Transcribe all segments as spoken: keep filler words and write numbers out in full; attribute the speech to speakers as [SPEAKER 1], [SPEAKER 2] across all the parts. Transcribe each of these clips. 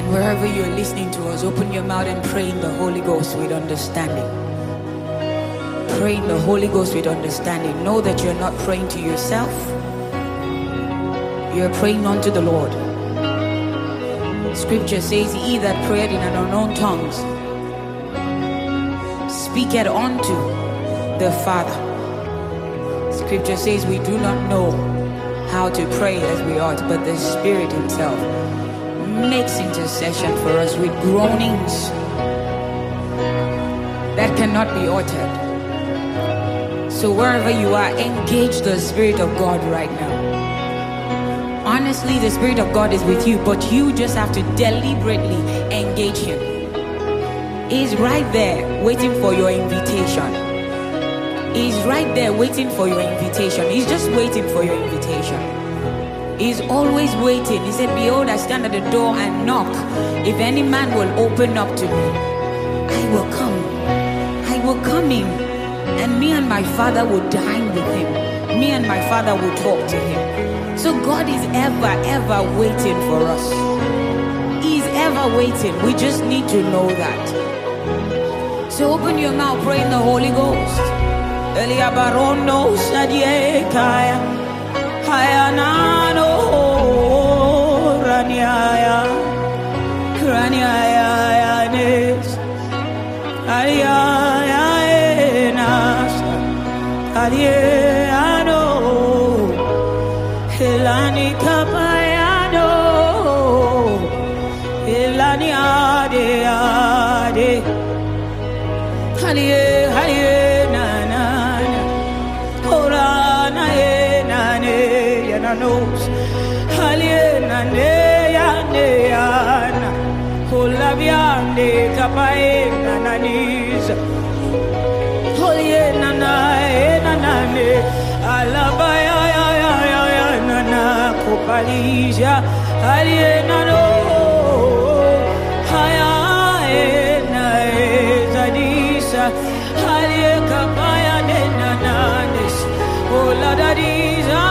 [SPEAKER 1] And wherever you're listening to us, open your mouth and pray in the Holy Ghost with understanding. Pray in the Holy Ghost with understanding. Know that you're not praying to yourself. You're praying unto the Lord. Scripture says, he that prayed in an unknown tongues speaketh unto the Father. Scripture says we do not know how to pray as we ought, but the Spirit himself makes intercession for us with groanings that cannot be uttered. So wherever you are, engage the Spirit of God right now. Honestly, the Spirit of God is with you, but you just have to deliberately engage him. He's right there waiting for your invitation. He's right there waiting for your invitation. He's just waiting for your invitation. He's always waiting. He said, behold, I stand at the door and knock. If any man will open up to me, I will come. I will come in. And me and my Father will dine with him. Me and my Father will talk to him. So God is ever, ever waiting for us. He's ever waiting. We just need to know that. So open your mouth, pray in the Holy Ghost. Elia barono sadie kaya hayanano raniaya raniaya nes ayaya enas ayano helani kapayano helani ade ade haye haye knows Aliena Neana Holaviande Capaena Nanis Holiena Nane Alabaya Nana Copalisia Aliena no Hayaena Zadisa Halie Capaya Nanis Holadadisa.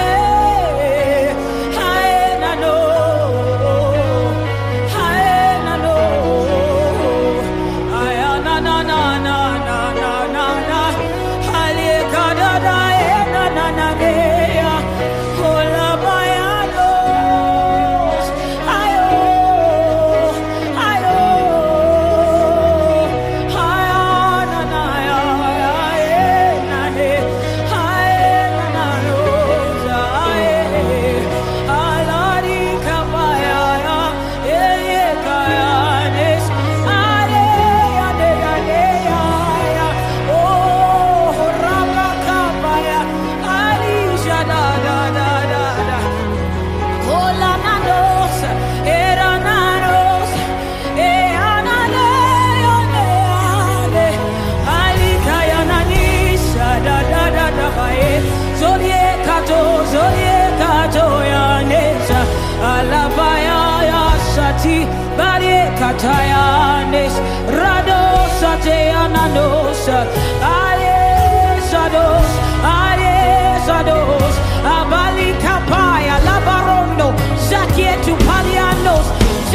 [SPEAKER 1] Katayanes Rado Sateananos Ayesados Ayesados Abali Kapaya Labarondo Zakietu Palianos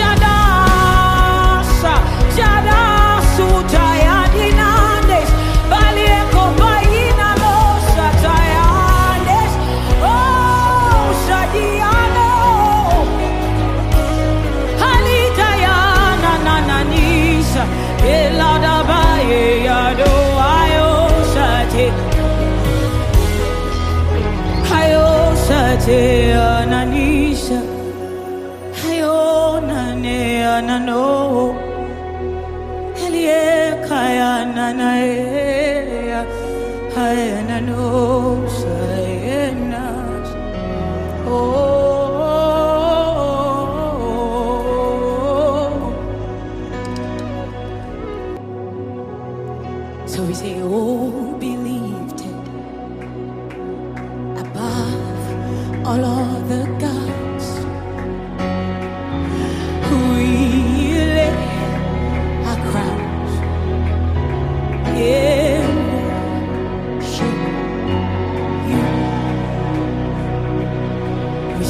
[SPEAKER 1] Jadasa Jadasutayadinanes Balieko Baina Los Satayanes Oh Sadiano Elada baye yado ayo sate ayo sate ananisha ayo nane anano elie kaya nanae ayanano sayenas oh. So we say, oh, be lifted above all other gods. We lay our crowns in worship you. We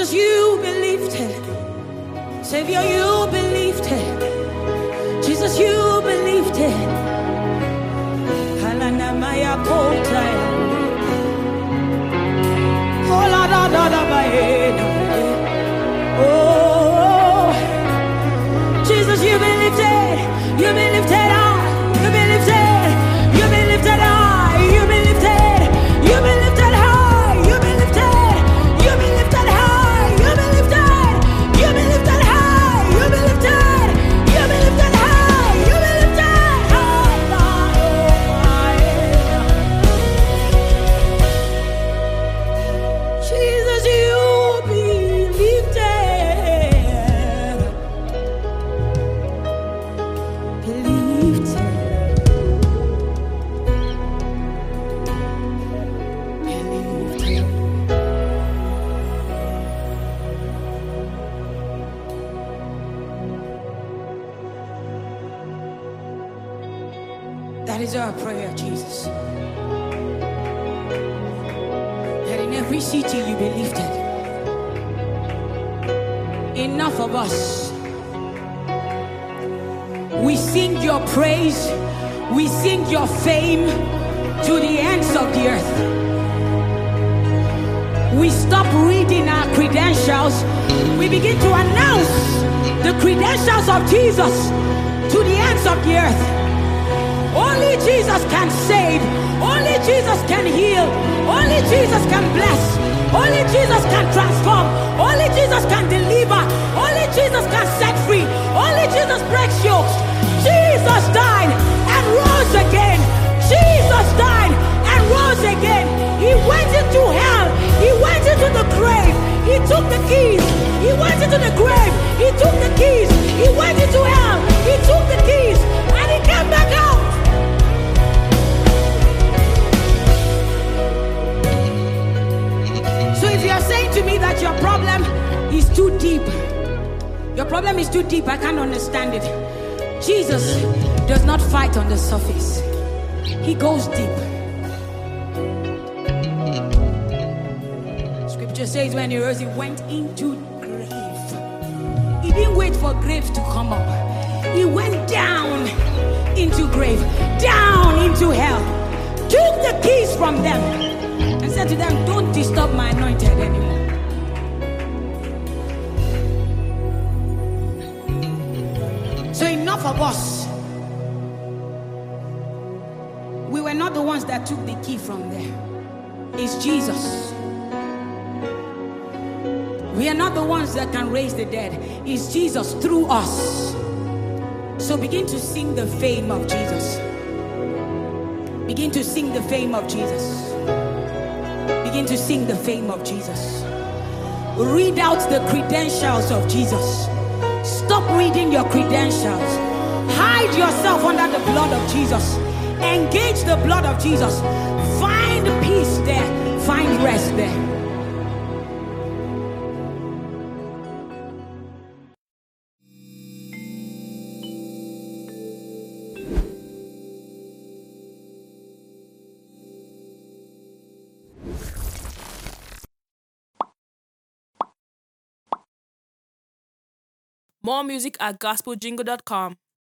[SPEAKER 1] Jesus, you be lifted. Savior, you be lifted. Jesus, you be lifted. Halanamaya kota. Oh, la da da da ba. Oh, Jesus, you be lifted. You be lifted high. You be lifted. You be lifted high. You be lifted. You be lifted high. You be lifted. You be lifted high. You be lifted. You be lifted high. You be lifted. You be lifted high. You be lifted high. Jesus, you be lifted. Be lifted. Be lifted. That is our prayer, Jesus. That in every city you be lifted. Enough of us. We sing your praise. We sing your fame to the ends of the earth. We stop reading our credentials. We begin to announce the credentials of Jesus to the ends of the earth. Only Jesus can save. Only Jesus can heal. Only Jesus can bless. Only Jesus can transform. Only Jesus can deliver. Only Jesus can set free. Only Jesus breaks yokes. Jesus died and rose again. Jesus died and rose again. He went into hell. He went into the grave. He took the keys. He went into the grave. He took the keys. He went into hell. He took the keys and he came back out. So if you are saying to me that your problem is too deep, your problem is too deep, I can't understand it. Jesus does not fight on the surface. He goes deep. Scripture says when he rose, he went into grave. He didn't wait for graves to come up. He went down into grave, down into hell, took the keys from them and said to them, don't disturb my anointed anymore. So enough of us. We were not the ones that took the key from there. It's Jesus. We are not the ones that can raise the dead. It's Jesus through us. So begin to sing the fame of Jesus. Begin to sing the fame of Jesus. Begin to sing the fame of Jesus. Read out the credentials of Jesus. Stop reading your credentials. Hide yourself under the blood of Jesus. Engage the blood of Jesus. Find peace there. Find rest there.
[SPEAKER 2] More music at gospel jingle dot com.